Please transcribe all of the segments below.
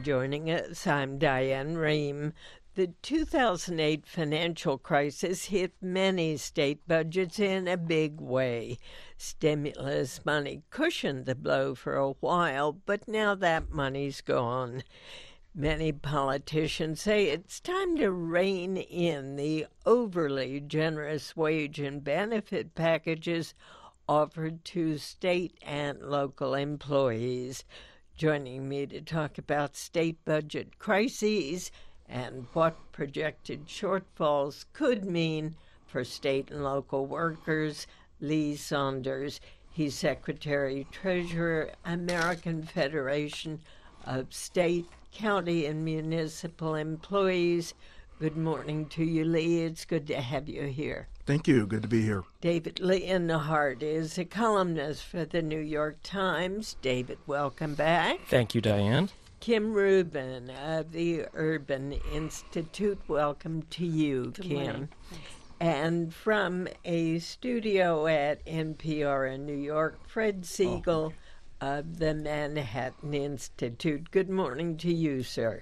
joining us. I'm Diane Rehm. The 2008 financial crisis hit many state budgets in a big way. Stimulus money cushioned the blow for a while, but now that money's gone. Many politicians say it's time to rein in the overly generous wage and benefit packages offered to state and local employees. Joining me to talk about state budget crises and what projected shortfalls could mean for state and local workers, Lee Saunders. He's Secretary-Treasurer, American Federation of State, County, and Municipal Employees. Good morning to you, Lee. It's good to have you here. Thank you. Good to be here. David Leonhardt is a columnist for the New York Times. David, welcome back. Thank you, Diane. Kim Rubin of the Urban Institute. Welcome to you, Good Kim. Morning. And from a studio at NPR in New York, Fred Siegel of the Manhattan Institute. Good morning to you, sir.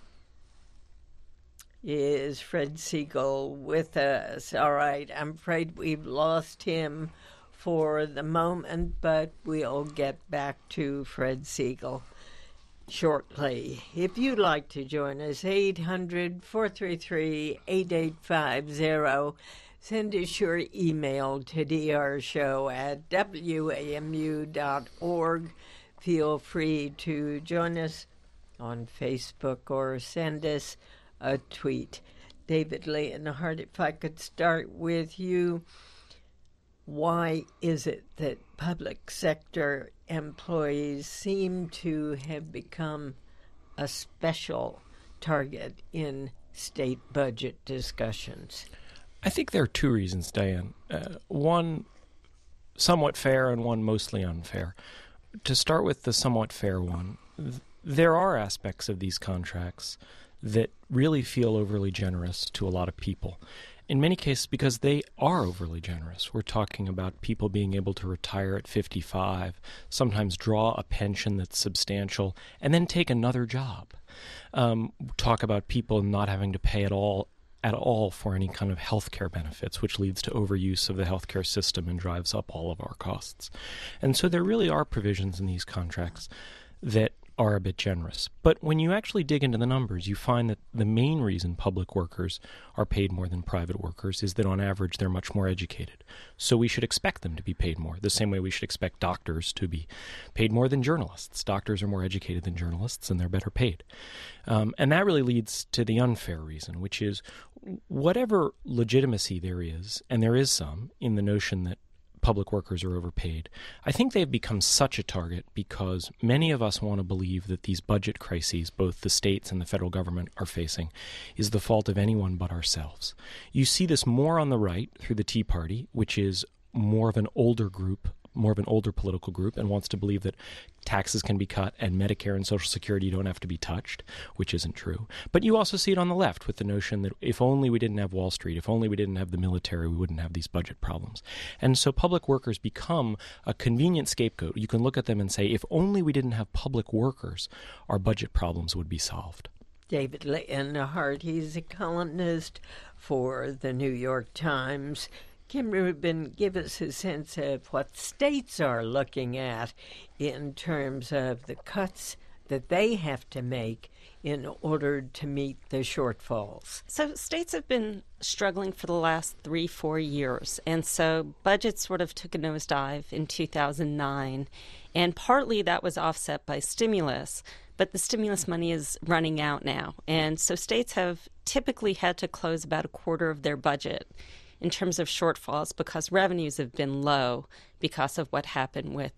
Is Fred Siegel with us? All right, I'm afraid we've lost him for the moment, but we'll get back to Fred Siegel shortly. If you'd like to join us, 800-433-8850. Send us your email to drshow@wamu.org. Feel free to join us on Facebook or send us a tweet. David Leonhardt, if I could start with you, why is it that public sector employees seem to have become a special target in state budget discussions? I think there are two reasons, Diane. One somewhat fair and one mostly unfair. To start with the somewhat fair one, there are aspects of these contracts that really feel overly generous to a lot of people. In many cases, because they are overly generous. We're talking about people being able to retire at 55, sometimes draw a pension that's substantial, and then take another job. Talk about people not having to pay at all for any kind of health care benefits, which leads to overuse of the healthcare system and drives up all of our costs. And so there really are provisions in these contracts that are a bit generous. But when you actually dig into the numbers, you find that the main reason public workers are paid more than private workers is that on average they're much more educated. So we should expect them to be paid more, the same way we should expect doctors to be paid more than journalists. Doctors are more educated than journalists and they're better paid. And that really leads to the unfair reason, which is whatever legitimacy there is, and there is some, in the notion that public workers are overpaid, I think they've become such a target because many of us want to believe that these budget crises, both the states and the federal government are facing, is the fault of anyone but ourselves. You see this more on the right through the Tea Party, which is more of an older group, more of an older political group, and wants to believe that taxes can be cut and Medicare and Social Security don't have to be touched, which isn't true. But you also see it on the left with the notion that if only we didn't have Wall Street, if only we didn't have the military, we wouldn't have these budget problems. And so public workers become a convenient scapegoat. You can look at them and say, if only we didn't have public workers, our budget problems would be solved. David Leonhardt, he's a columnist for the New York Times. Kim Rubin, give us a sense of what states are looking at in terms of the cuts that they have to make in order to meet the shortfalls. So states have been struggling for the last 3-4 years, and so budgets sort of took a nosedive in 2009, and partly that was offset by stimulus, but the stimulus money is running out now, and so states have typically had to close about a quarter of their budget in terms of shortfalls because revenues have been low because of what happened with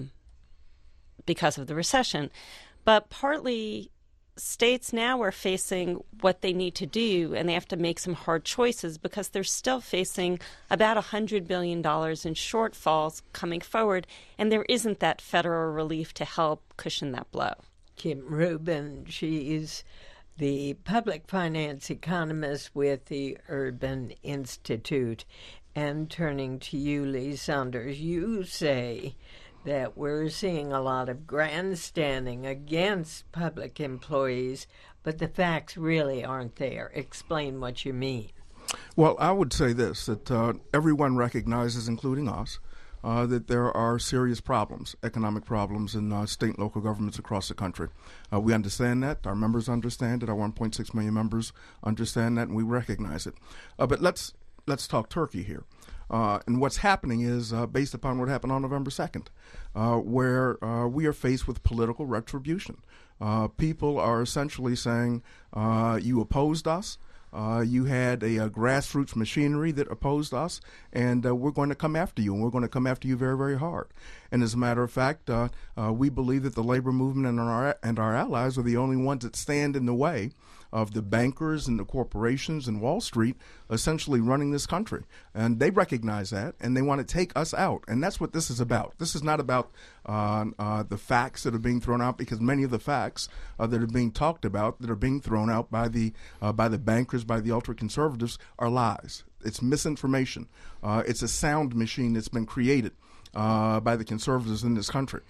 because of the recession. But partly states now are facing what they need to do, and they have to make some hard choices because they're still facing about $100 billion in shortfalls coming forward, and there isn't that federal relief to help cushion that blow. Kim Rubin, she is the public finance economist with the Urban Institute. And turning to you, Lee Saunders, you say that we're seeing a lot of grandstanding against public employees, but the facts really aren't there. Explain what you mean. Well, I would say this, that everyone recognizes, including us, that there are serious problems, economic problems in state and local governments across the country. We understand that. Our members understand it. Our 1.6 million members understand that, and we recognize it. But let's talk Turkey here. And what's happening is based upon what happened on November 2nd, where we are faced with political retribution. People are essentially saying, you opposed us. You had a grassroots machinery that opposed us, and we're going to come after you, and we're going to come after you very, very hard. And as a matter of fact, we believe that the labor movement and our allies are the only ones that stand in the way of the bankers and the corporations and Wall Street essentially running this country. And they recognize that, and they want to take us out. And that's what this is about. This is not about the facts that are being thrown out, because many of the facts that are being talked about, that are being thrown out by the bankers, by the ultra-conservatives, are lies. It's misinformation. It's a sound machine that's been created by the conservatives in this country.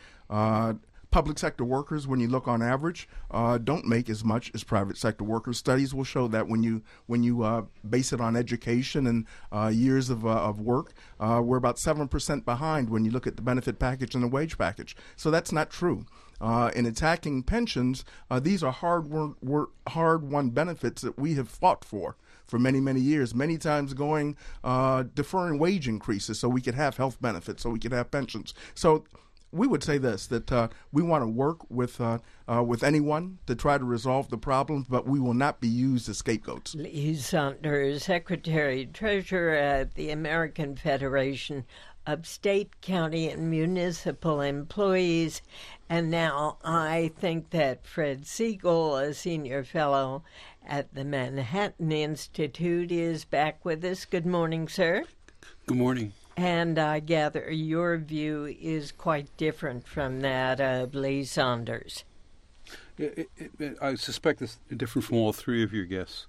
Public sector workers, when you look on average, don't make as much as private sector workers. Studies will show that when you base it on education and years of work, we're about 7% behind when you look at the benefit package and the wage package. So that's not true. In attacking pensions, these are hard-won benefits that we have fought for many, many years, many times deferring wage increases so we could have health benefits, so we could have pensions. So we would say this, that we want to work with anyone to try to resolve the problems, but we will not be used as scapegoats. Lee Saunders, Secretary Treasurer at the American Federation of State, County, and Municipal Employees. And now I think that Fred Siegel, a senior fellow at the Manhattan Institute, is back with us. Good morning, sir. Good morning. And I gather your view is quite different from that of Lee Saunders. I suspect it's different from all three of your guests.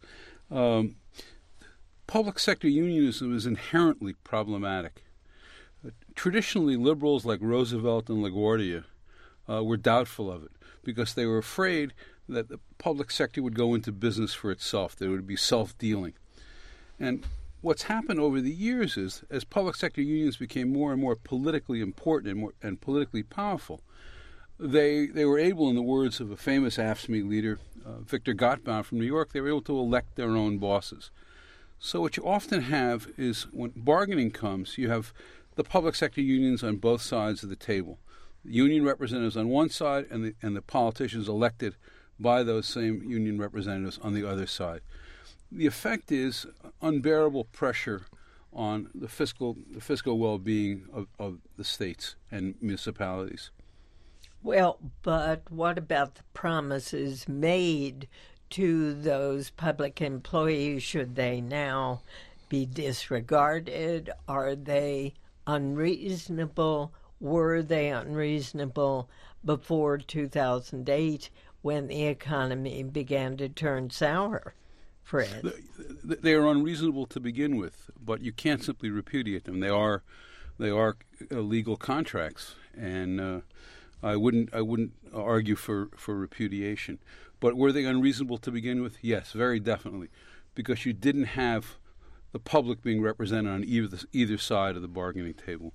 Public sector unionism is inherently problematic. Traditionally, liberals like Roosevelt and LaGuardia were doubtful of it because they were afraid that the public sector would go into business for itself. There would be self-dealing. And what's happened over the years is, as public sector unions became more and more politically important and politically powerful, they were able, in the words of a famous AFSCME leader, Victor Gottbaum from New York, they were able to elect their own bosses. So what you often have is, when bargaining comes, you have the public sector unions on both sides of the table. The union representatives on one side and the politicians elected by those same union representatives on the other side. The effect is unbearable pressure on the fiscal well-being of the states and municipalities. Well, but what about the promises made to those public employees? Should they now be disregarded? Are they unreasonable? Were they unreasonable before 2008 when the economy began to turn sour? Fred. They are unreasonable to begin with, but you can't simply repudiate them. They are legal contracts, and I wouldn't argue for repudiation. But were they unreasonable to begin with? Yes, very definitely, because you didn't have the public being represented on either side of the bargaining table.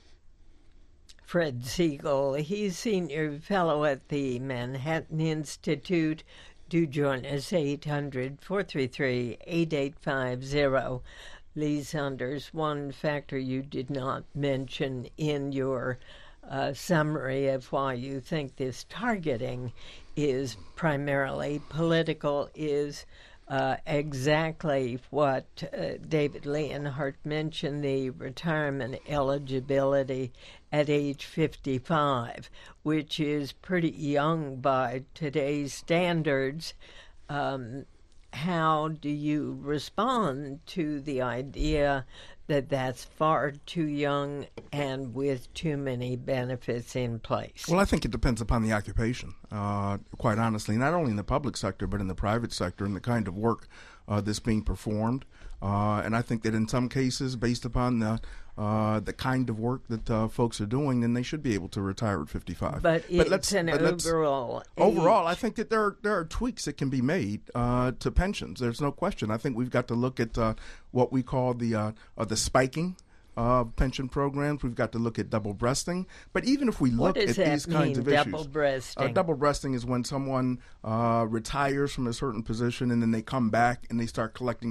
Fred Siegel, he's senior fellow at the Manhattan Institute. Do join us, 800-433-8850. Lee Saunders, one factor you did not mention in your summary of why you think this targeting is primarily political is exactly what David Leonhardt mentioned, the retirement eligibility at age 55, which is pretty young by today's standards. How do you respond to the idea that that's far too young and with too many benefits in place? Well, I think it depends upon the occupation, quite honestly, not only in the public sector but in the private sector and the kind of work that's being performed. And I think that in some cases, based upon the kind of work that folks are doing, then they should be able to retire at 55. But it's overall age. Overall, I think that there are tweaks that can be made to pensions. There's no question. I think we've got to look at what we call the spiking pension programs. We've got to look at double breasting. But even if we look at these kinds of issues, double breasting? Double breasting is when someone retires from a certain position and then they come back and they start collecting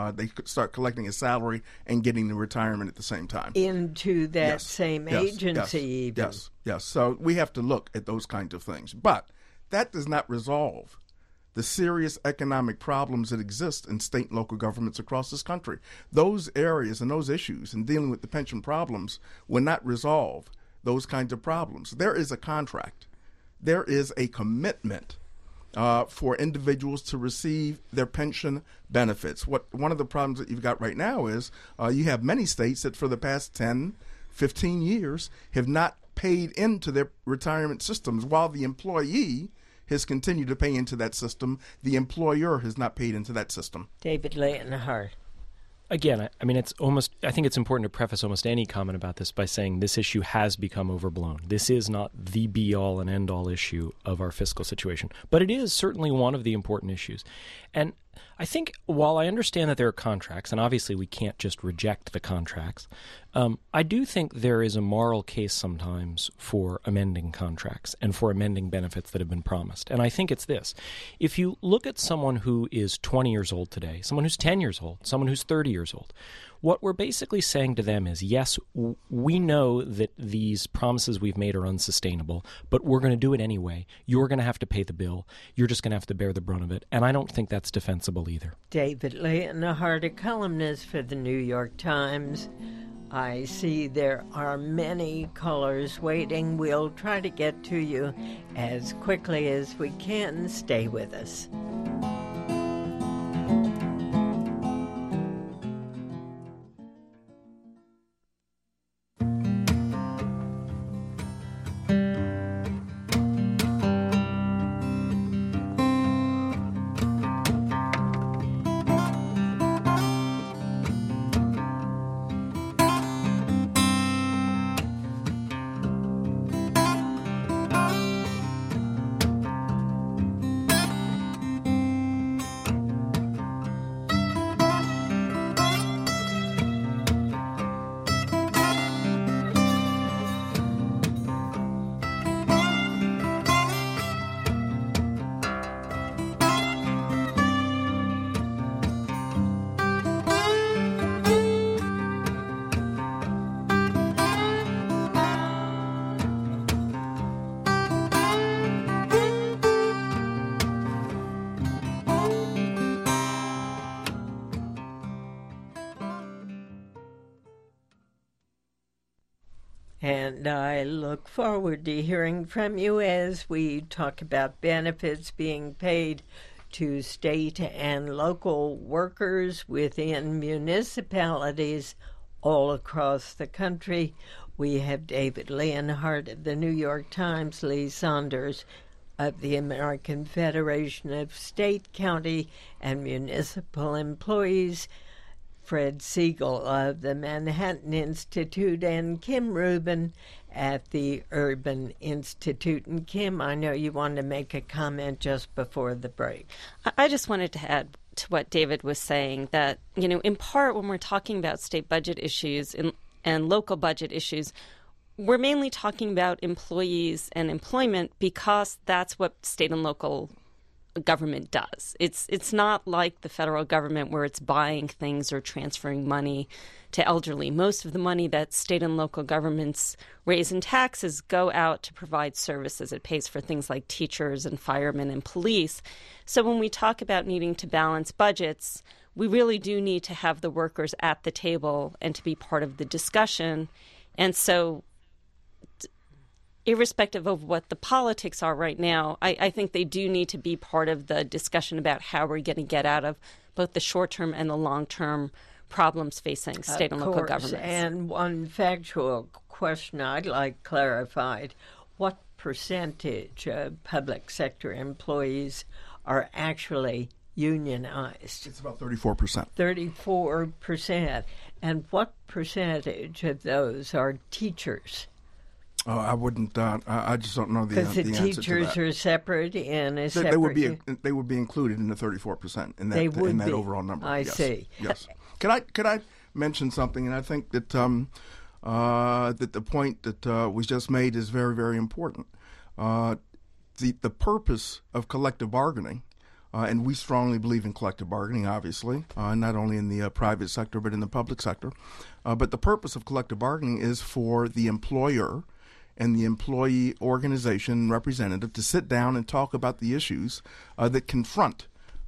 a salary and getting the retirement at the same time into that same agency. Yes. So we have to look at those kinds of things, but that does not resolve the serious economic problems that exist in state and local governments across this country. Those areas and those issues in dealing with the pension problems will not resolve those kinds of problems. There is a contract. There is a commitment for individuals to receive their pension benefits. One of the problems that you've got right now is you have many states that for the past 10, 15 years have not paid into their retirement systems. While the employee has continued to pay into that system, the employer has not paid into that system. David Leonhardt. Again, I mean, I think it's important to preface almost any comment about this by saying this issue has become overblown. This is not the be-all and end-all issue of our fiscal situation, but it is certainly one of the important issues. And I think while I understand that there are contracts, and obviously we can't just reject the contracts, I do think there is a moral case sometimes for amending contracts and for amending benefits that have been promised. And I think it's this. If you look at someone who is 20 years old today, someone who's 10 years old, someone who's 30 years old, what we're basically saying to them is, yes, we know that these promises we've made are unsustainable, but we're going to do it anyway. You're going to have to pay the bill. You're just going to have to bear the brunt of it. And I don't think that's defensible either. David Leonhardt, a columnist for the New York Times. I see there are many callers waiting. We'll try to get to you as quickly as we can. Stay with us. And I look forward to hearing from you as we talk about benefits being paid to state and local workers within municipalities all across the country. We have David Leonhardt of the New York Times, Lee Saunders of the American Federation of State, County, and Municipal Employees, Fred Siegel of the Manhattan Institute, and Kim Rubin at the Urban Institute. And Kim, I know you wanted to make a comment just before the break. I just wanted to add to what David was saying that, in part when we're talking about state budget issues and local budget issues, we're mainly talking about employees and employment because that's what state and local government does. It's not like the federal government where it's buying things or transferring money to elderly. Most of the money that state and local governments raise in taxes go out to provide services. It pays for things like teachers and firemen and police. So when we talk about needing to balance budgets, we really do need to have the workers at the table and to be part of the discussion. And so irrespective of what the politics are right now, I think they do need to be part of the discussion about how we're going to get out of both the short-term and the long-term problems facing state and local governments. And one factual question I'd like clarified. What percentage of public sector employees are actually unionized? It's about 34%. 34%. And what percentage of those are teachers? I wouldn't. I just don't know the answer to that. Because the teachers are separate in a separate. They would be included in the 34% in that overall number. I see. Yes. Could I mention something? And I think that that the point that was just made is very, very important. The purpose of collective bargaining. And we strongly believe in collective bargaining, obviously, not only in the private sector but in the public sector. But the purpose of collective bargaining is for the employer and the employee organization representative to sit down and talk about the issues that confront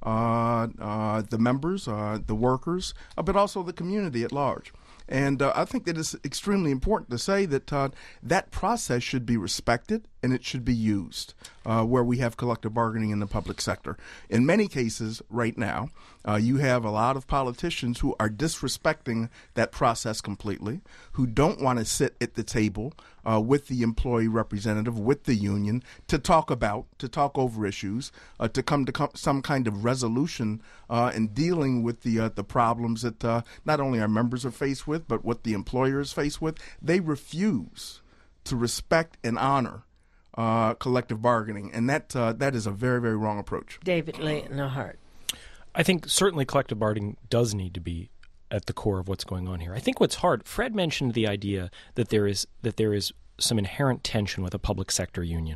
the members, the workers, but also the community at large. And I think that it's extremely important to say that that process should be respected and it should be used where we have collective bargaining in the public sector. In many cases right now, you have a lot of politicians who are disrespecting that process completely, who don't want to sit at the table with the employee representative, with the union, to talk over issues, to come to some kind of resolution in dealing with the problems that not only our members are faced with, but what the employer is faced with. They refuse to respect and honor collective bargaining, and that is a very, very wrong approach. David Layton-Hart. I think certainly collective bargaining does need to be at the core of what's going on here. I think what's hard, Fred mentioned the idea that there is some inherent tension with a public sector union.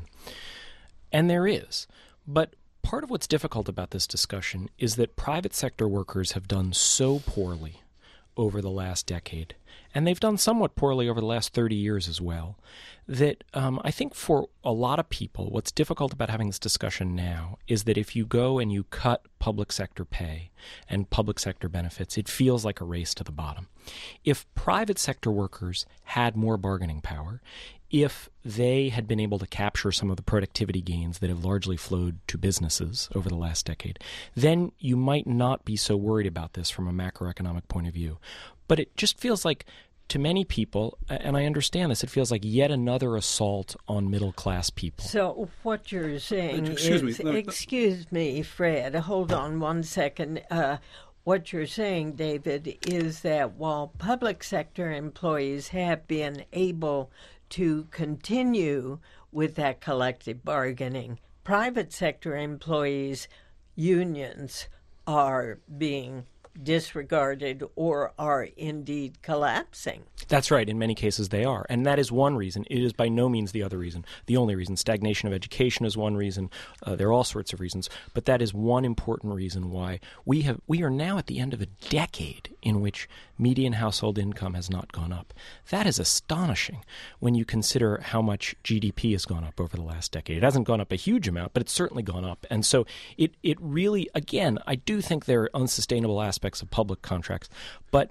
And there is. But part of what's difficult about this discussion is that private sector workers have done so poorly over the last decade, and they've done somewhat poorly over the last 30 years as well, that I think for a lot of people, what's difficult about having this discussion now is that if you go and you cut public sector pay and public sector benefits, it feels like a race to the bottom. If private sector workers had more bargaining power, if they had been able to capture some of the productivity gains that have largely flowed to businesses over the last decade, then you might not be so worried about this from a macroeconomic point of view. But it just feels like, to many people, and I understand this, it feels like yet another assault on middle-class people. So what you're saying excuse me, Fred, hold on one second. What you're saying, David, is that while public sector employees have been able to continue with that collective bargaining, private sector employees' unions are being disregarded or are indeed collapsing. That's right. In many cases they are. And that is one reason. It is by no means the other reason. The only reason. Stagnation of education is one reason. There are all sorts of reasons. But that is one important reason why we are now at the end of a decade in which median household income has not gone up. That is astonishing when you consider how much GDP has gone up over the last decade. It hasn't gone up a huge amount, but it's certainly gone up. And so it really, again, I do think there are unsustainable aspects of public contracts, but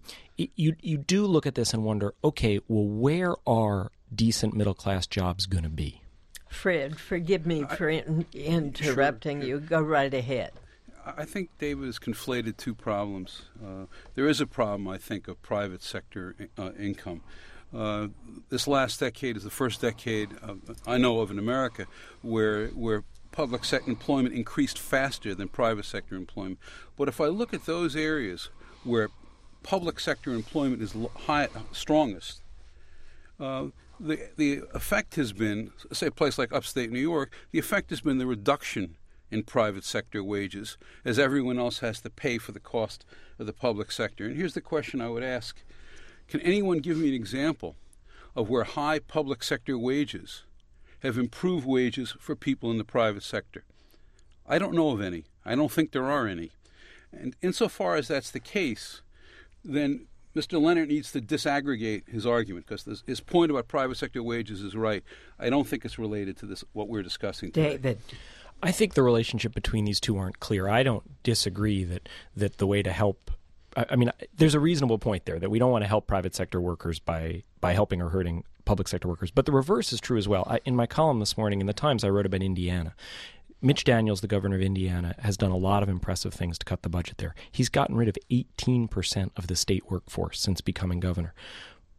you do look at this and wonder, okay, well, where are decent middle-class jobs going to be? Fred, forgive me for interrupting you. Go right ahead. I think David has conflated two problems. There is a problem, I think, of private sector income. This last decade is the first decade I know of in America where public sector employment increased faster than private sector employment. But if I look at those areas where public sector employment is strongest, the effect has been, say a place like upstate New York, the effect has been the reduction in private sector wages as everyone else has to pay for the cost of the public sector. And here's the question I would ask. Can anyone give me an example of where high public sector wages have improved wages for people in the private sector? I don't know of any. I don't think there are any. And insofar as that's the case, then Mr. Leonard needs to disaggregate his argument, because his point about private sector wages is right. I don't think it's related to this what we're discussing today. David. I think the relationship between these two aren't clear. I don't disagree that the way to help I mean, there's a reasonable point there that we don't want to help private sector workers by helping or hurting public sector workers. But the reverse is true as well. In my column this morning in the Times, I wrote about Indiana. Mitch Daniels, the governor of Indiana, has done a lot of impressive things to cut the budget there. He's gotten rid of 18% of the state workforce since becoming governor.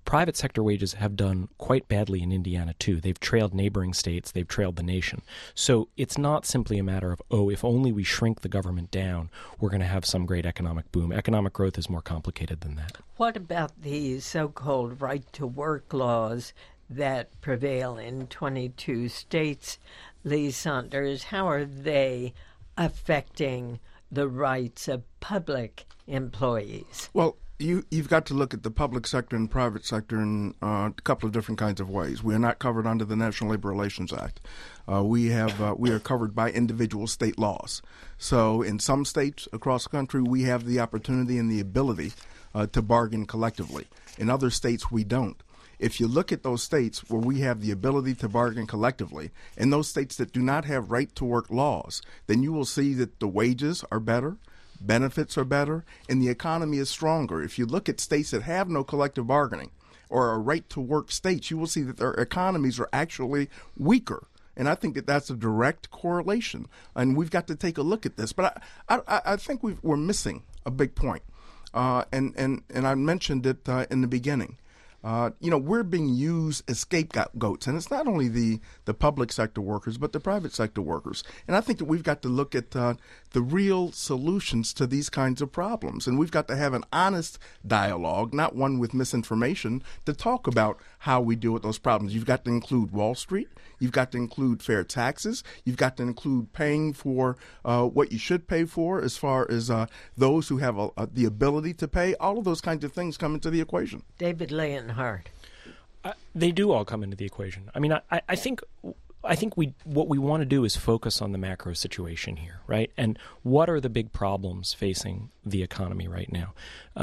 private sector wages have done quite badly in Indiana, too. They've trailed neighboring states. They've trailed the nation. So it's not simply a matter of, if only we shrink the government down, we're going to have some great economic boom. Economic growth is more complicated than that. What about the so-called right-to-work laws that prevail in 22 states? Lee Saunders, how are they affecting the rights of public employees? Well, you've got to look at the public sector and private sector in a couple of different kinds of ways. We are not covered under the National Labor Relations Act. We are covered by individual state laws. So in some states across the country, we have the opportunity and the ability to bargain collectively. In other states, we don't. If you look at those states where we have the ability to bargain collectively, and those states that do not have right-to-work laws, then you will see that the wages are better, benefits are better, and the economy is stronger. If you look at states that have no collective bargaining or are right-to-work states, you will see that their economies are actually weaker. And I think that that's a direct correlation. And we've got to take a look at this. But I think we're missing a big point. And I mentioned it in the beginning. We're being used as scapegoats, and it's not only the public sector workers, but the private sector workers. And I think that we've got to look at the real solutions to these kinds of problems, and we've got to have an honest dialogue, not one with misinformation, to talk about how we deal with those problems. You've got to include Wall Street. You've got to include fair taxes. You've got to include paying for what you should pay for as far as those who have the ability to pay. All of those kinds of things come into the equation. David Leonhardt. They do all come into the equation. I mean, I think what we want to do is focus on the macro situation here, right? And what are the big problems facing the economy right now?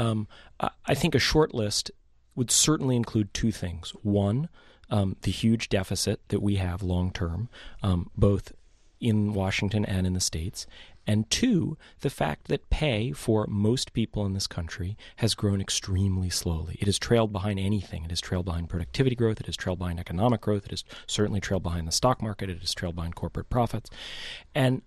I think a short list would certainly include two things. One, the huge deficit that we have long term, both in Washington and in the states. And two, the fact that pay for most people in this country has grown extremely slowly. It has trailed behind anything. It has trailed behind productivity growth. It has trailed behind economic growth. It has certainly trailed behind the stock market. It has trailed behind corporate profits. And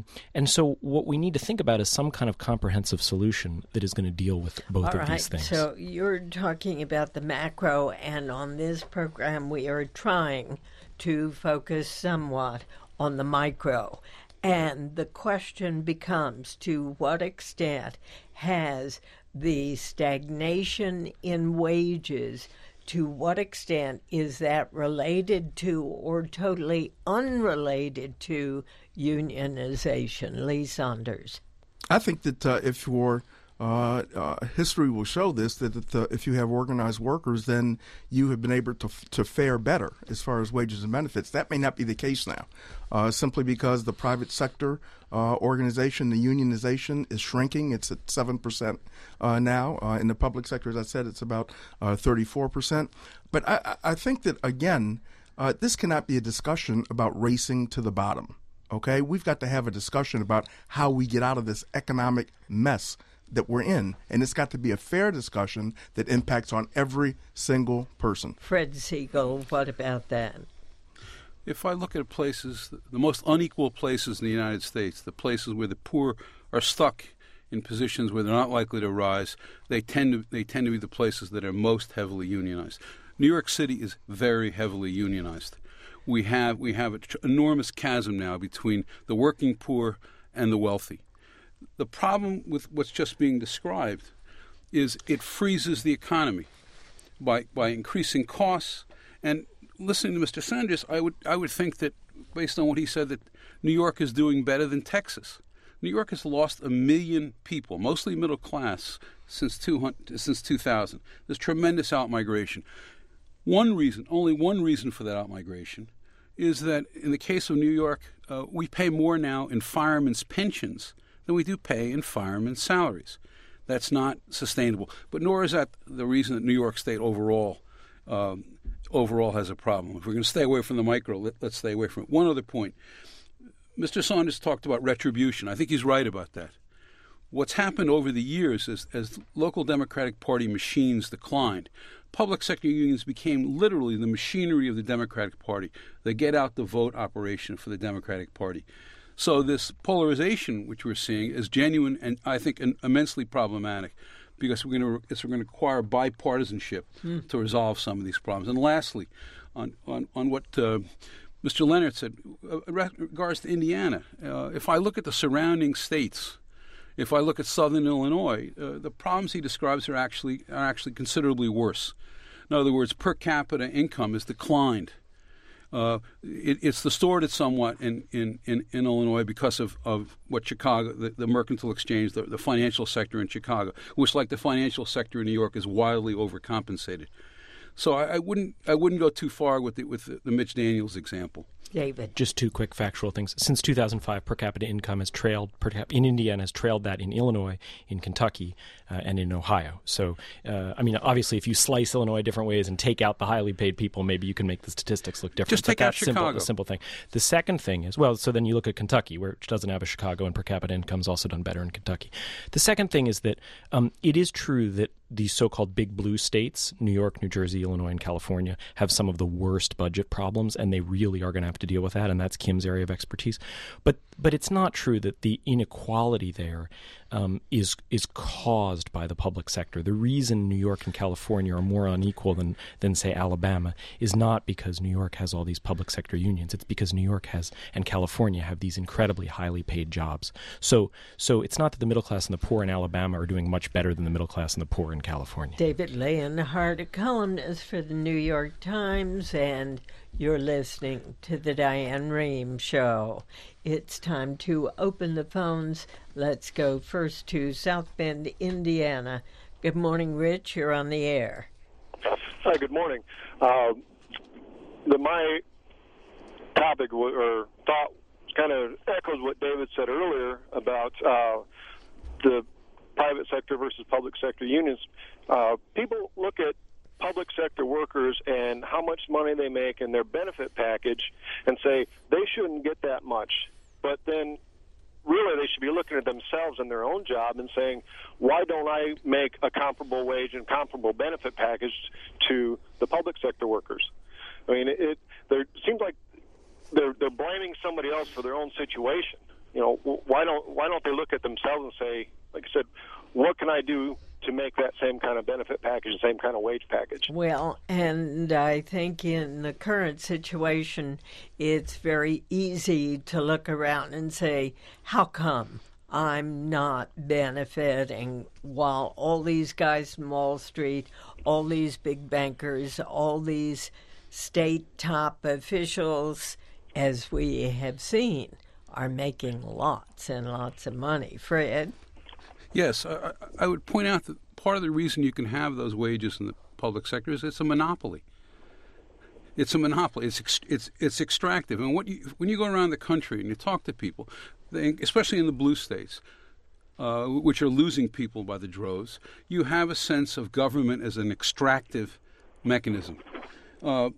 so what we need to think about is some kind of comprehensive solution that is going to deal with both of these things. So you're talking about the macro, and on this program we are trying to focus somewhat on the micro. And the question becomes, to what extent has the stagnation in wages, to what extent is that related to or totally unrelated to unionization? Lee Saunders. I think that if your history will show this, that if you have organized workers, then you have been able to fare better as far as wages and benefits. That may not be the case now, simply because the private sector organization, the unionization is shrinking. It's at 7% now. In the public sector, as I said, it's about 34%. But I think that, again, this cannot be a discussion about racing to the bottom. Okay? We've got to have a discussion about how we get out of this economic mess that we're in, and it's got to be a fair discussion that impacts on every single person. Fred Siegel, what about that? If I look at places, the most unequal places in the United States, the places where the poor are stuck in positions where they're not likely to rise, they tend to be the places that are most heavily unionized. New York City is very heavily unionized. We have an enormous chasm now between the working poor and the wealthy. The problem with what's just being described is it freezes the economy by increasing costs. And listening to Mr. Saunders, I would think that, based on what he said, that New York is doing better than Texas. New York has lost 1 million people, mostly middle class, since 2000. There's tremendous outmigration. Only one reason for that outmigration is that in the case of New York, we pay more now in firemen's pensions than we do pay in firemen's salaries. That's not sustainable. But nor is that the reason that New York State overall has a problem. If we're going to stay away from the micro, let's stay away from it. One other point. Mr. Saunders talked about retribution. I think he's right about that. What's happened over the years is, as local Democratic Party machines declined, public sector unions became literally the machinery of the Democratic Party, the get-out-the-vote operation for the Democratic Party. So this polarization, which we're seeing, is genuine and I think immensely problematic. because we're going to require bipartisanship to resolve some of these problems. And lastly, on what Mr. Leonard said, in regards to Indiana, if I look at the surrounding states, if I look at southern Illinois, the problems he describes are actually considerably worse. In other words, per capita income has declined. It's distorted somewhat in Illinois because of what Chicago, the mercantile exchange, the financial sector in Chicago, which, like the financial sector in New York, is wildly overcompensated. So I wouldn't go too far with the Mitch Daniels example. David. Just two quick factual things. Since 2005, per capita income has trailed in Indiana, has trailed that in Illinois, in Kentucky, and in Ohio. So, obviously, if you slice Illinois different ways and take out the highly paid people, maybe you can make the statistics look different. Just take out Chicago. The simple thing. The second thing is, so then you look at Kentucky, which doesn't have a Chicago, and per capita income is also done better in Kentucky. The second thing is that it is true that these so-called big blue states, New York, New Jersey, Illinois, and California, have some of the worst budget problems, and they really are going to have to deal with that, and that's Kim's area of expertise. But it's not true that the inequality there is caused by the public sector. The reason New York and California are more unequal than say Alabama is not because New York has all these public sector unions. It's because New York and California have these incredibly highly paid jobs. So it's not that the middle class and the poor in Alabama are doing much better than the middle class and the poor in California. David Leonhardt, a columnist for the New York Times, and you're listening to the Diane Rehm Show. It's time to open the phones. Let's go first to South Bend, Indiana. Good morning, Rich. You're on the air. Hi, good morning. My topic or thought kind of echoes what David said earlier about the private sector versus public sector unions. People look at public sector workers and how much money they make and their benefit package and say they shouldn't get that much. But then really they should be looking at themselves and their own job and saying, why don't I make a comparable wage and comparable benefit package to the public sector workers? I mean, it seems like they're blaming somebody else for their own situation. You know, why don't they look at themselves and say, like I said, what can I do to make that same kind of benefit package, the same kind of wage package? Well, and I think in the current situation, it's very easy to look around and say, how come I'm not benefiting while all these guys from Wall Street, all these big bankers, all these state top officials, as we have seen, are making lots and lots of money. Fred? Yes, I would point out that part of the reason you can have those wages in the public sector is it's a monopoly. It's a monopoly. It's extractive. And when you go around the country and you talk to people, especially in the blue states, which are losing people by the droves, you have a sense of government as an extractive mechanism. Now,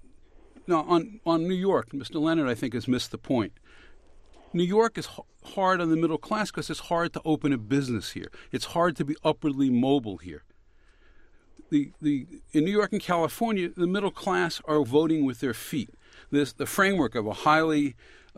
on New York, Mr. Leonard, I think, has missed the point. New York is hard on the middle class because it's hard to open a business here. It's hard to be upwardly mobile here. In New York and California, the middle class are voting with their feet. The framework of a highly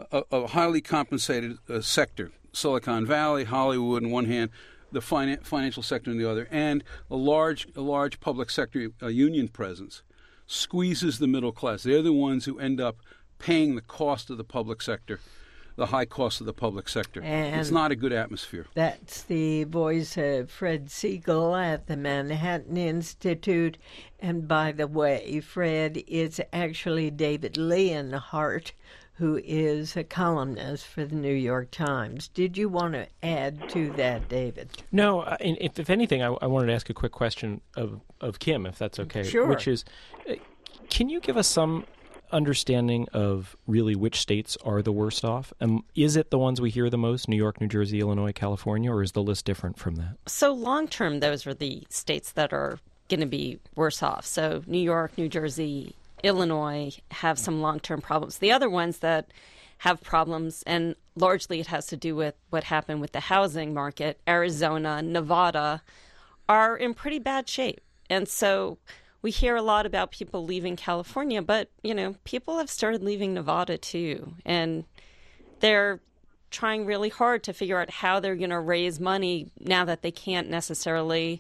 compensated sector, Silicon Valley, Hollywood on one hand, the financial sector on the other, and a large public sector union presence, squeezes the middle class. They're the ones who end up paying the cost of the public sector, the high cost of the public sector. And it's not a good atmosphere. That's the voice of Fred Siegel at the Manhattan Institute. And by the way, Fred, it's actually David Leonhardt, who is a columnist for the New York Times. Did you want to add to that, David? No, if anything, I wanted to ask a quick question of Kim, if that's okay. Sure. Which is, can you give us some understanding of really which states are the worst off? Is it the ones we hear the most, New York, New Jersey, Illinois, California, or is the list different from that? So long term, those are the states that are going to be worse off. So New York, New Jersey, Illinois have some long-term problems. The other ones that have problems, and largely it has to do with what happened with the housing market, Arizona, Nevada, are in pretty bad shape. And so we hear a lot about people leaving California, but, people have started leaving Nevada too. And they're trying really hard to figure out how they're going to raise money now that they can't necessarily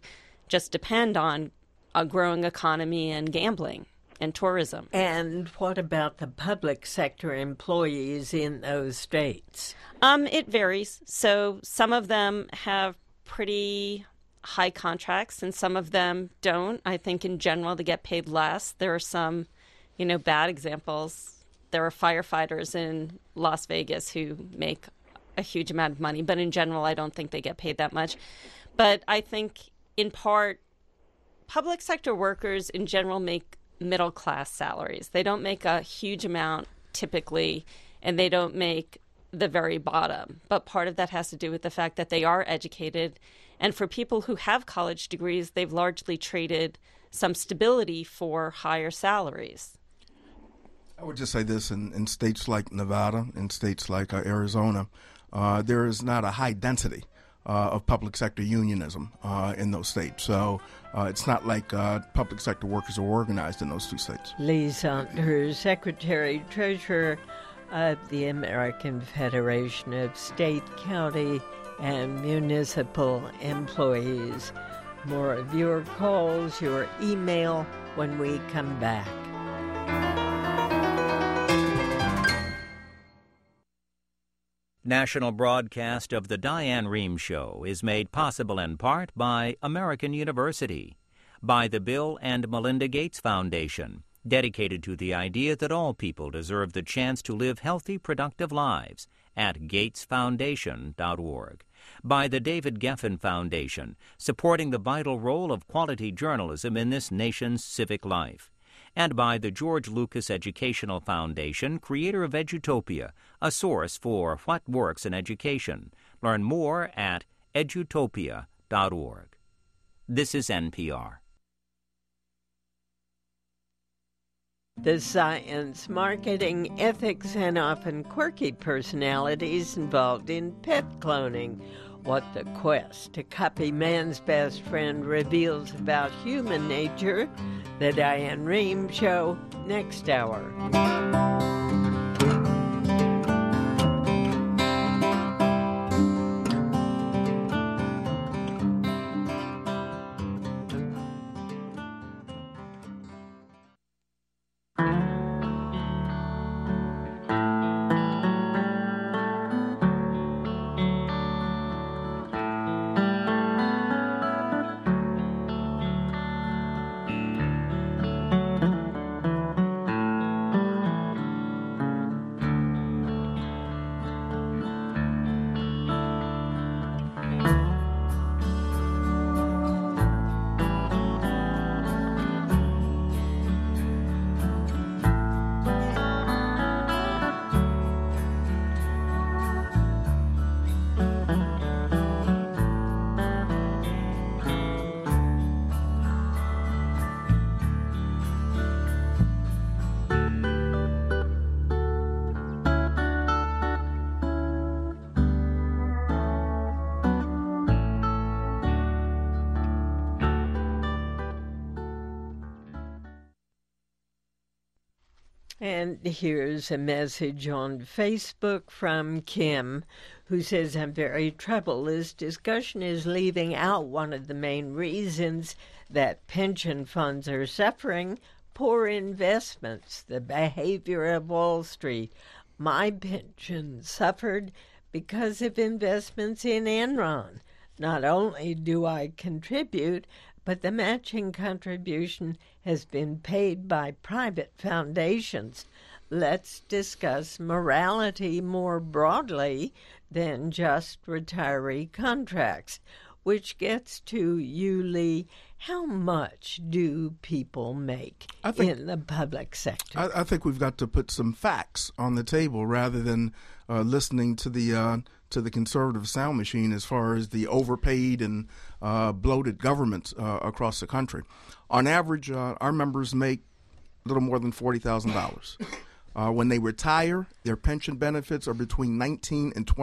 just depend on a growing economy and gambling and tourism. And what about the public sector employees in those states? It varies. So some of them have pretty high contracts and some of them don't. I think in general they get paid less. There are some, bad examples. There are firefighters in Las Vegas who make a huge amount of money, but in general I don't think they get paid that much. But I think in part public sector workers in general make middle-class salaries. They don't make a huge amount typically, and they don't make the very bottom. But part of that has to do with the fact that they are educated. And for people who have college degrees, they've largely traded some stability for higher salaries. I would just say this, in states like Nevada, in states like Arizona, there is not a high density of public sector unionism in those states. So it's not like public sector workers are organized in those two states. Lee Saunders, Secretary-Treasurer of the American Federation of State, County, and Municipal Employees. More of your calls, your email when we come back. National broadcast of the Diane Rehm Show is made possible in part by American University, by the Bill and Melinda Gates Foundation, dedicated to the idea that all people deserve the chance to live healthy, productive lives, at gatesfoundation.org, by the David Geffen Foundation, supporting the vital role of quality journalism in this nation's civic life, and by the George Lucas Educational Foundation, creator of Edutopia, a source for what works in education. Learn more at edutopia.org. This is NPR. The science, marketing, ethics, and often quirky personalities involved in pet cloning. What the quest to copy man's best friend reveals about human nature. The Diane Rehm Show, next hour. And here's a message on Facebook from Kim, who says, I'm very troubled. This discussion is leaving out one of the main reasons that pension funds are suffering: poor investments, the behavior of Wall Street. My pension suffered because of investments in Enron. Not only do I contribute, but the matching contribution has been paid by private foundations. Let's discuss morality more broadly than just retiree contracts, which gets to you, Lee. How much do people make in the public sector? I think we've got to put some facts on the table rather than listening to the conservative sound machine as far as the overpaid and bloated governments across the country. On average, our members make a little more than $40,000. When they retire, their pension benefits are between $19,000 and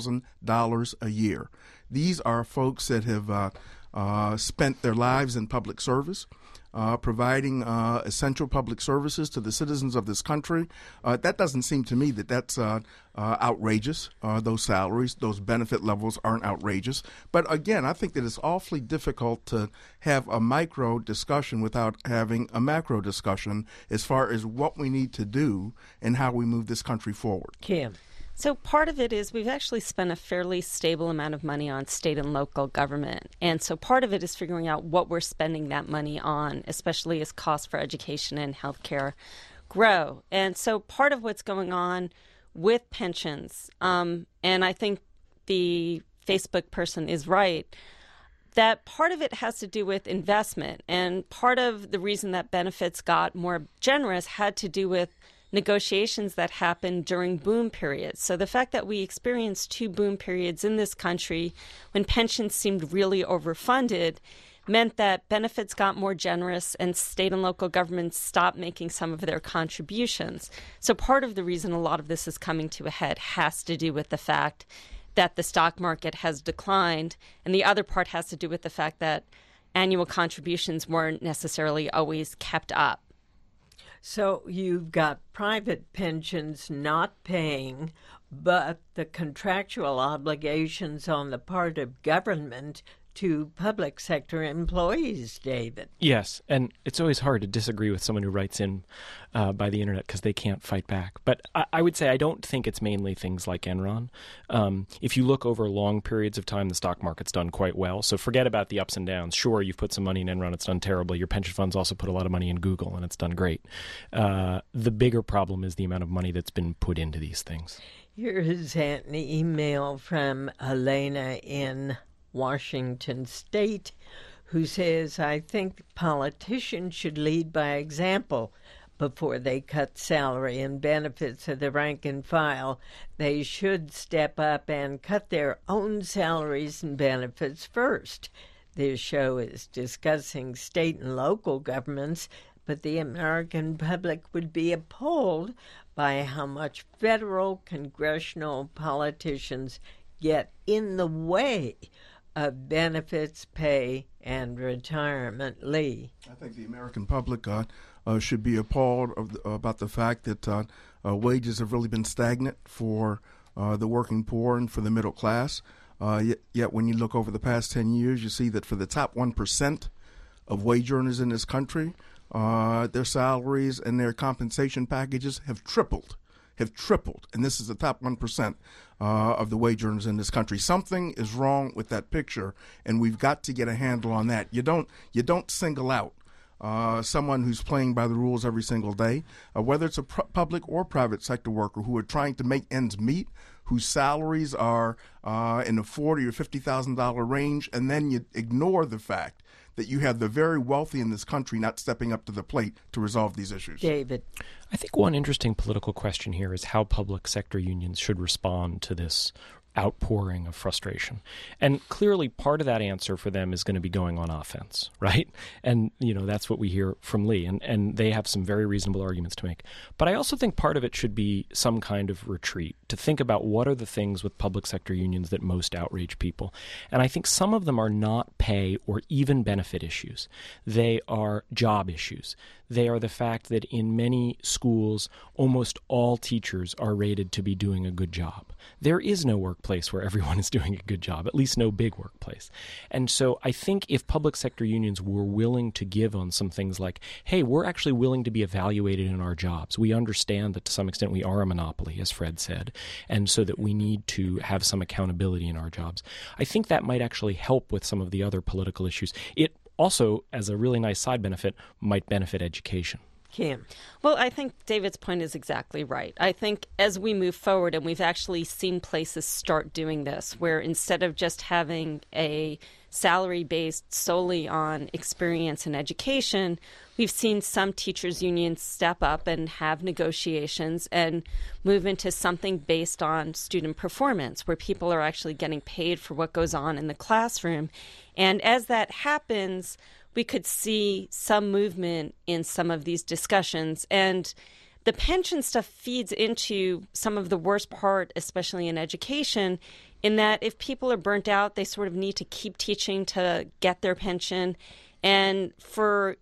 $20,000 a year. These are folks that have spent their lives in public service. providing essential public services to the citizens of this country. That doesn't seem to me that that's outrageous. Those salaries, those benefit levels aren't outrageous. But again, I think that it's awfully difficult to have a micro discussion without having a macro discussion as far as what we need to do and how we move this country forward. Kim. So part of it is we've actually spent a fairly stable amount of money on state and local government. And so part of it is figuring out what we're spending that money on, especially as costs for education and healthcare grow. And so part of what's going on with pensions, and I think the Facebook person is right, that part of it has to do with investment. And part of the reason that benefits got more generous had to do with negotiations that happened during boom periods. So the fact that we experienced 2 boom periods in this country when pensions seemed really overfunded meant that benefits got more generous and state and local governments stopped making some of their contributions. So part of the reason a lot of this is coming to a head has to do with the fact that the stock market has declined, and the other part has to do with the fact that annual contributions weren't necessarily always kept up. So you've got private pensions not paying, but the contractual obligations on the part of government to public sector employees, David. Yes, and it's always hard to disagree with someone who writes in by the internet because they can't fight back. But I would say I don't think it's mainly things like Enron. If you look over long periods of time, the stock market's done quite well. So forget about the ups and downs. Sure, you've put some money in Enron, it's done terribly. Your pension funds also put a lot of money in Google, and it's done great. The bigger problem is the amount of money that's been put into these things. Here's an email from Elena in Washington State, who says, I think politicians should lead by example before they cut salary and benefits of the rank and file. They should step up and cut their own salaries and benefits first. This show is discussing state and local governments, but the American public would be appalled by how much federal congressional politicians get in the way of benefits, pay, and retirement. Lee. I think the American public should be appalled about the fact that wages have really been stagnant for the working poor and for the middle class. Yet when you look over the past 10 years, you see that for the top 1% of wage earners in this country, their salaries and their compensation packages have tripled. And this is the top 1% of the wage earners in this country. Something is wrong with that picture, and we've got to get a handle on that. You don't single out someone who's playing by the rules every single day, whether it's a public or private sector worker who are trying to make ends meet, whose salaries are in the $40,000 or $50,000 range, and then you ignore the fact that you have the very wealthy in this country not stepping up to the plate to resolve these issues. David. I think one interesting political question here is how public sector unions should respond to this outpouring of frustration. And clearly part of that answer for them is going to be going on offense, right? And, that's what we hear from Lee. And they have some very reasonable arguments to make. But I also think part of it should be some kind of retreat, to think about what are the things with public sector unions that most outrage people. And I think some of them are not pay or even benefit issues. They are job issues. They are the fact that in many schools, almost all teachers are rated to be doing a good job. There is no workplace where everyone is doing a good job, at least no big workplace. And so I think if public sector unions were willing to give on some things like, hey, we're actually willing to be evaluated in our jobs. We understand that to some extent we are a monopoly, as Fred said, and so that we need to have some accountability in our jobs. I think that might actually help with some of the other political issues. It also, as a really nice side benefit, might benefit education. Kim. Well, I think David's point is exactly right. I think as we move forward, and we've actually seen places start doing this, where instead of just having a salary based solely on experience and education, we've seen some teachers' unions step up and have negotiations and move into something based on student performance, where people are actually getting paid for what goes on in the classroom. And as that happens, we could see some movement in some of these discussions. And the pension stuff feeds into some of the worst part, especially in education, in that if people are burnt out, they sort of need to keep teaching to get their pension. And for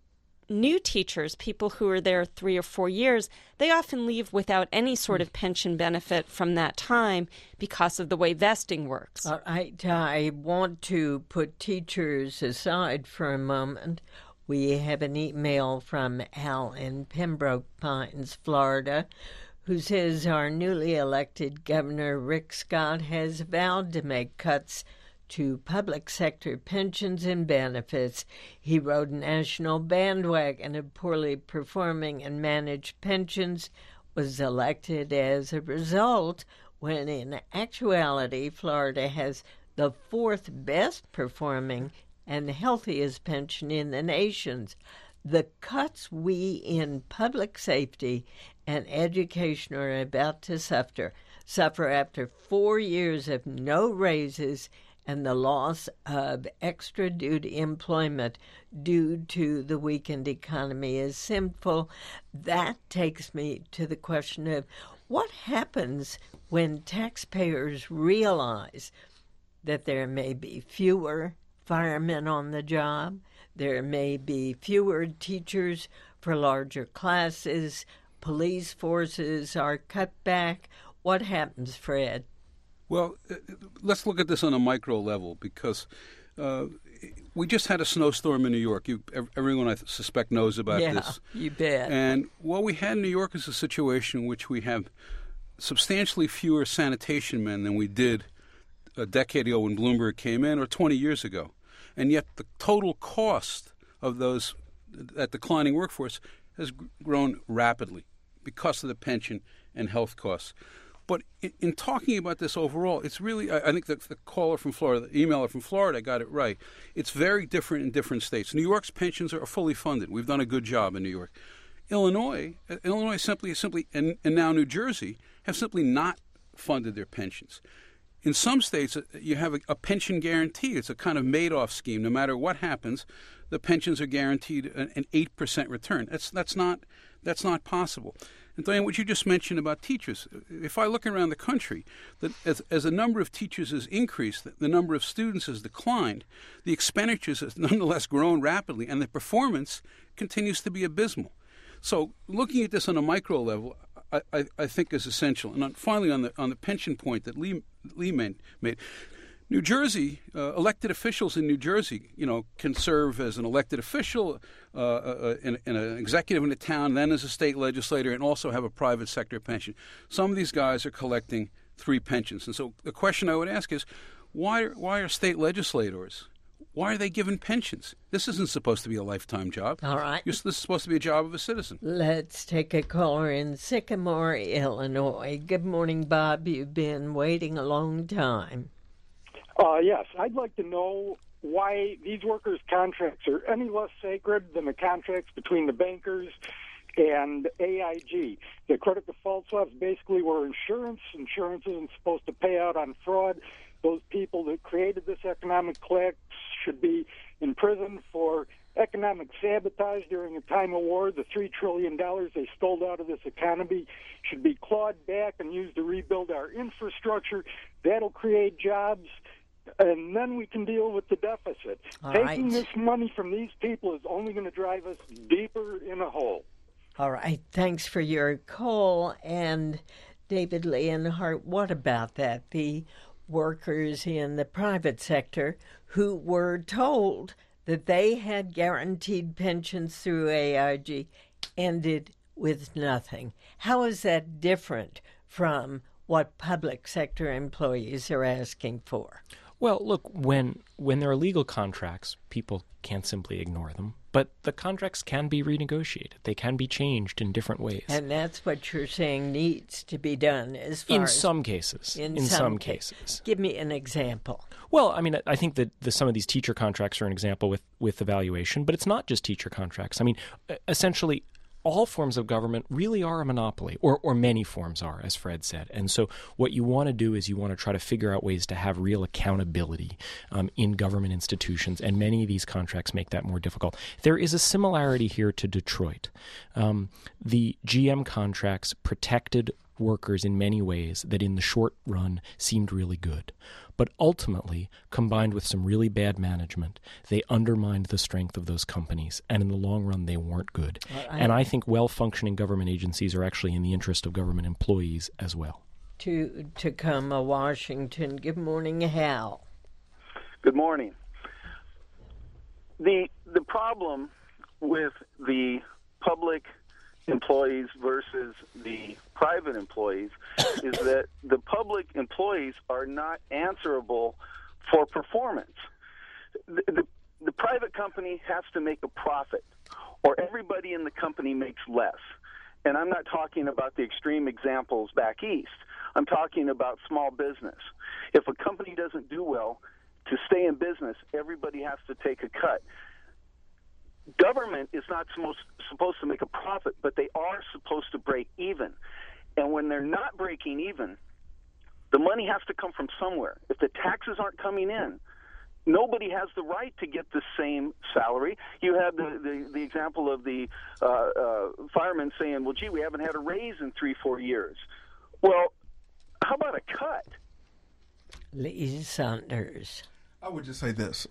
new teachers, people who are there 3 or 4 years, they often leave without any sort of pension benefit from that time because of the way vesting works. I want to put teachers aside for a moment. We have an email from Al in Pembroke Pines, Florida, who says our newly elected Governor Rick Scott has vowed to make cuts to public sector pensions and benefits. He rode a national bandwagon of poorly performing and managed pensions, was elected as a result, when in actuality Florida has the 4th best performing and healthiest pension in the nation. The cuts we in public safety and education are about to suffer after 4 years of no raises and the loss of extra duty employment due to the weakened economy is sinful. That takes me to the question of what happens when taxpayers realize that there may be fewer firemen on the job, there may be fewer teachers for larger classes, police forces are cut back. What happens, Fred? Well, let's look at this on a micro level, because we just had a snowstorm in New York. Everyone, I suspect, knows about this. Yeah, you bet. And what we had in New York is a situation in which we have substantially fewer sanitation men than we did a decade ago when Bloomberg came in, or 20 years ago. And yet the total cost of that declining workforce has grown rapidly because of the pension and health costs. But in talking about this overall, it's really, I think the caller from Florida, the emailer from Florida got it right. It's very different in different states. New York's pensions are fully funded. We've done a good job in New York. Illinois simply, and now New Jersey, have simply not funded their pensions. In some states, you have a pension guarantee. It's a kind of Madoff scheme. No matter what happens, the pensions are guaranteed an 8% return. That's not possible. And Diane, what you just mentioned about teachers, if I look around the country, that as the number of teachers has increased, the number of students has declined, the expenditures has nonetheless grown rapidly, and the performance continues to be abysmal. So looking at this on a micro level, I think is essential. And finally, on the pension point that Lee made, New Jersey, elected officials in New Jersey, can serve as an elected official, in an executive in a town, then as a state legislator, and also have a private sector pension. Some of these guys are collecting 3 pensions. And so the question I would ask is, why are state legislators, why are they given pensions? This isn't supposed to be a lifetime job. All right. This is supposed to be a job of a citizen. Let's take a caller in Sycamore, Illinois. Good morning, Bob. You've been waiting a long time. Yes, I'd like to know why these workers' contracts are any less sacred than the contracts between the bankers and AIG. The credit default swaps basically were insurance. Insurance isn't supposed to pay out on fraud. Those people that created this economic collapse should be in prison for economic sabotage during a time of war. The $3 trillion they stole out of this economy should be clawed back and used to rebuild our infrastructure. That'll create jobs, and then we can deal with the deficit. Taking this money from these people is only going to drive us deeper in a hole. All right. Thanks for your call. And David Leonhardt, what about that? The workers in the private sector who were told that they had guaranteed pensions through AIG ended with nothing. How is that different from what public sector employees are asking for? Well, look, when there are legal contracts, people can't simply ignore them. But the contracts can be renegotiated. They can be changed in different ways. And that's what you're saying needs to be done as far as... In some cases. In some cases. Give me an example. Well, I mean, I think that some of these teacher contracts are an example with evaluation, but it's not just teacher contracts. I mean, essentially, all forms of government really are a monopoly, or many forms are, as Fred said. And so what you want to do is you want to try to figure out ways to have real accountability in government institutions, and many of these contracts make that more difficult. There is a similarity here to Detroit. The GM contracts protected workers in many ways that in the short run seemed really good. But ultimately, combined with some really bad management, they undermined the strength of those companies, and in the long run, they weren't good. And I think well-functioning government agencies are actually in the interest of government employees as well. To Tacoma, Washington. Good morning, Hal. Good morning. The problem with the public employees versus the private employees is that the public employees are not answerable for performance. The private company has to make a profit, or everybody in the company makes less. And I'm not talking about the extreme examples back east. I'm talking about small business. If a company doesn't do well, to stay in business, everybody has to take a cut. Government is not supposed to make a profit, but they are supposed to break even. And when they're not breaking even, the money has to come from somewhere. If the taxes aren't coming in, nobody has the right to get the same salary. You had the example of the firemen saying, well, gee, we haven't had a raise in 3-4 years. Well, how about a cut? Lee Saunders. I would just say this.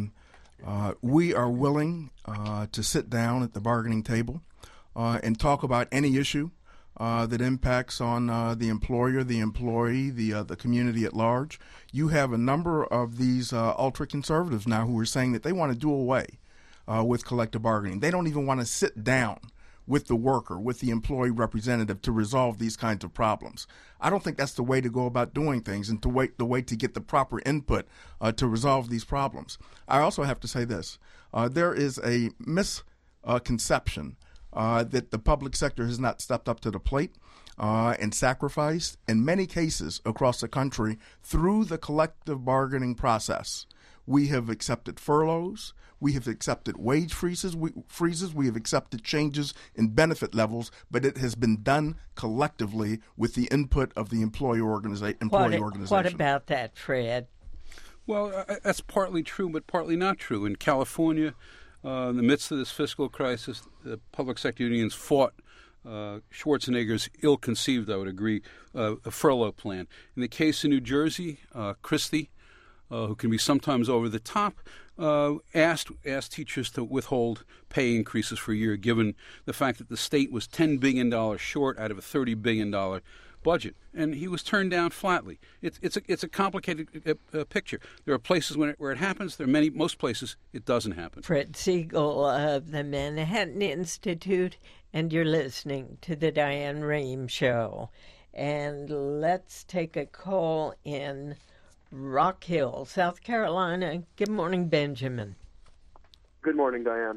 We are willing to sit down at the bargaining table and talk about any issue that impacts on the employer, the employee, the community at large. You have a number of these ultra-conservatives now who are saying that they want to do away with collective bargaining. They don't even want to sit down with the worker, with the employee representative to resolve these kinds of problems. I don't think that's the way to go about doing things and the way to get the proper input to resolve these problems. I also have to say this. There is a misconception that the public sector has not stepped up to the plate and sacrificed, in many cases across the country, through the collective bargaining process. We have accepted furloughs. We have accepted wage freezes. We have accepted changes in benefit levels, but it has been done collectively with the input of the employee organization. What about that, Fred? Well, that's partly true, but partly not true. In California, in the midst of this fiscal crisis, the public sector unions fought Schwarzenegger's ill-conceived, I would agree, a furlough plan. In the case of New Jersey, Christie, who can be sometimes over the top, asked teachers to withhold pay increases for a year, given the fact that the state was $10 billion short out of a $30 billion budget, and he was turned down flatly. It's a complicated picture. There are places where it happens. There are most places it doesn't happen. Fred Siegel of the Manhattan Institute, and you're listening to the Diane Rehm Show. And let's take a call in Rock Hill, South Carolina. Good morning, Benjamin. Good morning, Diane.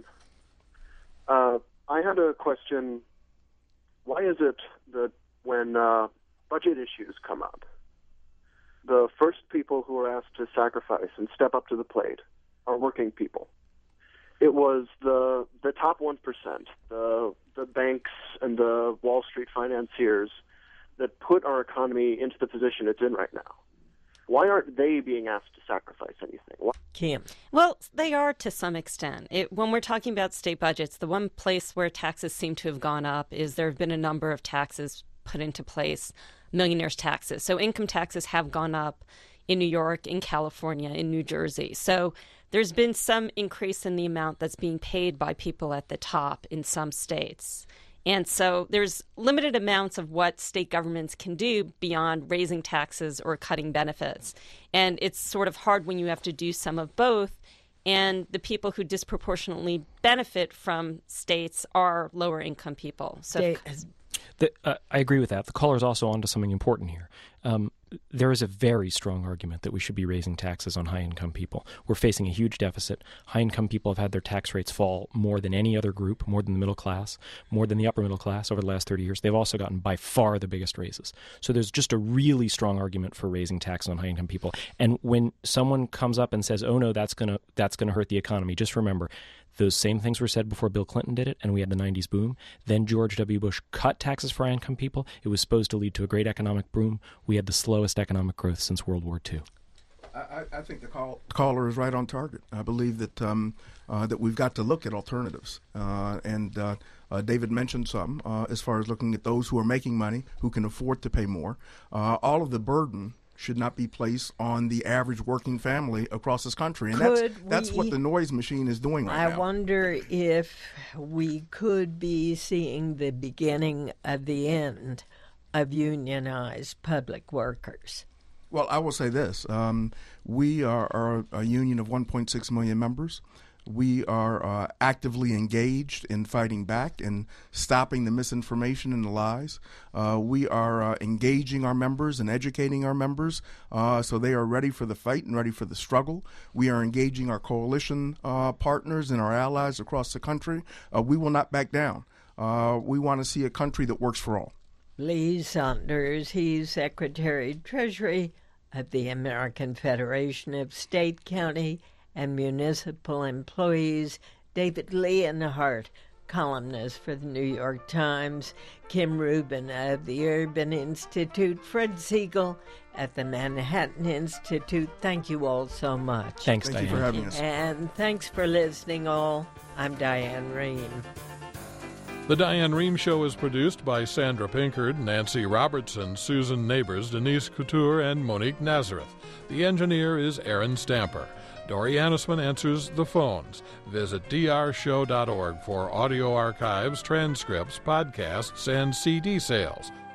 I had a question. Why is it that when budget issues come up, the first people who are asked to sacrifice and step up to the plate are working people? It was the top 1%, the banks and the Wall Street financiers that put our economy into the position it's in right now. Why aren't they being asked to sacrifice anything? Kim. Well, they are to some extent. When we're talking about state budgets, the one place where taxes seem to have gone up is there have been a number of taxes put into place, millionaires' taxes. So income taxes have gone up in New York, in California, in New Jersey. So there's been some increase in the amount that's being paid by people at the top in some states. And so there's limited amounts of what state governments can do beyond raising taxes or cutting benefits. And it's sort of hard when you have to do some of both. And the people who disproportionately benefit from states are lower income people. So I agree with that. The caller is also onto something important here. There is a very strong argument that we should be raising taxes on high-income people. We're facing a huge deficit. High-income people have had their tax rates fall more than any other group, more than the middle class, more than the upper middle class over the last 30 years. They've also gotten by far the biggest raises. So there's just a really strong argument for raising taxes on high-income people. And when someone comes up and says, oh, no, that's gonna hurt the economy, just remember, those same things were said before Bill Clinton did it, and we had the 90s boom. Then George W. Bush cut taxes for high-income people. It was supposed to lead to a great economic boom. We had the slowest economic growth since World War II. I think the caller is right on target. I believe that that we've got to look at alternatives, and David mentioned some as far as looking at those who are making money, who can afford to pay more. All of the burden should not be placed on the average working family across this country. And that's what the noise machine is doing right now. I wonder if we could be seeing the beginning of the end of unionized public workers. Well, I will say this. We are a union of 1.6 million members. We are actively engaged in fighting back and stopping the misinformation and the lies. We are engaging our members and educating our members so they are ready for the fight and ready for the struggle. We are engaging our coalition partners and our allies across the country. We will not back down. We want to see a country that works for all. Lee Saunders, he's Secretary Treasury of the American Federation of State, County, and Municipal Employees. David Leonhardt, columnist for the New York Times. Kim Rubin of the Urban Institute. Fred Siegel at the Manhattan Institute. Thank you all so much. Thanks, Diane. Diane. Thank you for having us. And thanks for listening all. I'm Diane Rehm. The Diane Rehm Show is produced by Sandra Pinkard, Nancy Robertson, Susan Neighbors, Denise Couture, and Monique Nazareth. The engineer is Aaron Stamper. Dori Annisman answers the phones. Visit drshow.org for audio archives, transcripts, podcasts, and CD sales.